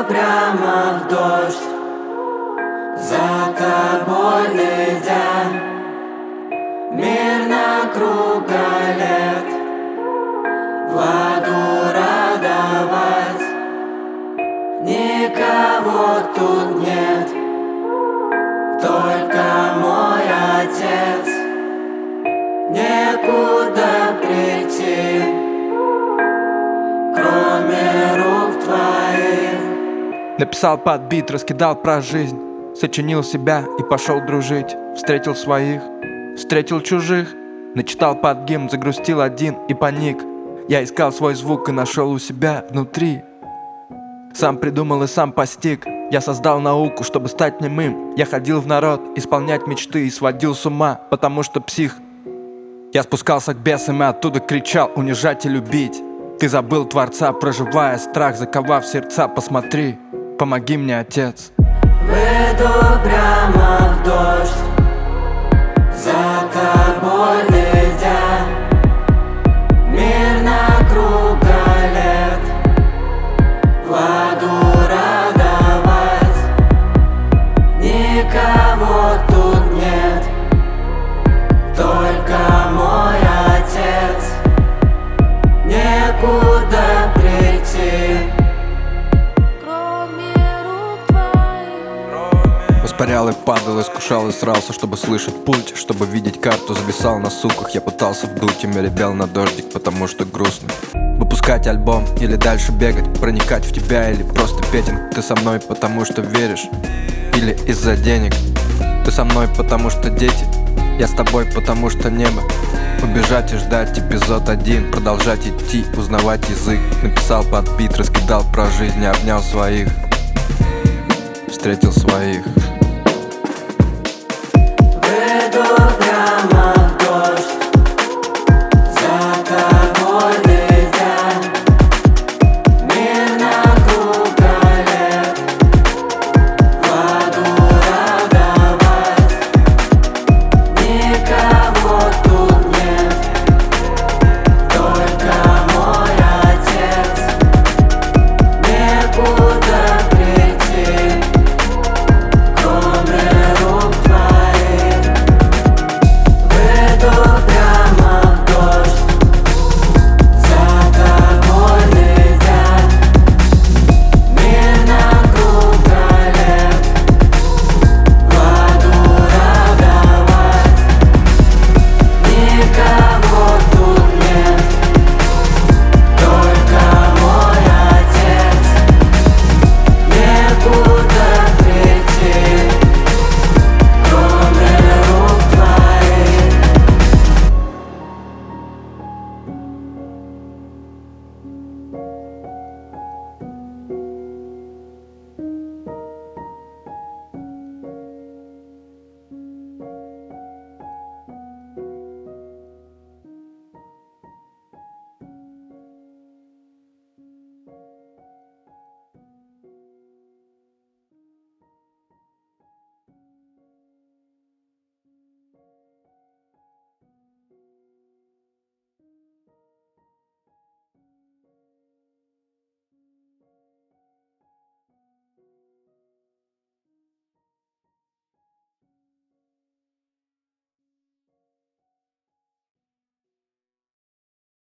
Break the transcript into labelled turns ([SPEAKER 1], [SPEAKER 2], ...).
[SPEAKER 1] прямо в дождь, за тобой летя, мирно круголет, Владу радовать. Никого тут нет, только мой отец. Некуда прийти, кроме рук твоих.
[SPEAKER 2] Написал под бит, раскидал про жизнь, сочинил себя и пошел дружить. Встретил своих, встретил чужих, начитал под гимн, загрустил один и паник. Я искал свой звук и нашел у себя внутри. Сам придумал и сам постиг. Я создал науку, чтобы стать немым. Я ходил в народ, исполнять мечты и сводил с ума, потому что псих. Я спускался к бесам и оттуда кричал: унижать и любить. Ты забыл Творца, проживая страх, заковав сердца. Посмотри, помоги мне, Отец.
[SPEAKER 1] Выйду прямо в дождь, за тобой летя, мирно круголет, Владу радовать. Никого тут нет, только мой отец. Некуда прийти, кроме рук твоих.
[SPEAKER 2] Воспарял и падал, искушал и срался, чтобы слышать пульт, чтобы видеть карту. Зависал на суках, я пытался вдуть, ими ребел на дождик, потому что грустно. Выпускать альбом или дальше бегать, проникать в тебя или просто петинг. Ты со мной, потому что веришь, или из-за денег. Ты со мной, потому что дети, я с тобой, потому что небо. Убежать и ждать эпизод 1, продолжать идти, узнавать язык. Написал под бит, раскидал про жизнь, обнял своих, встретил своих.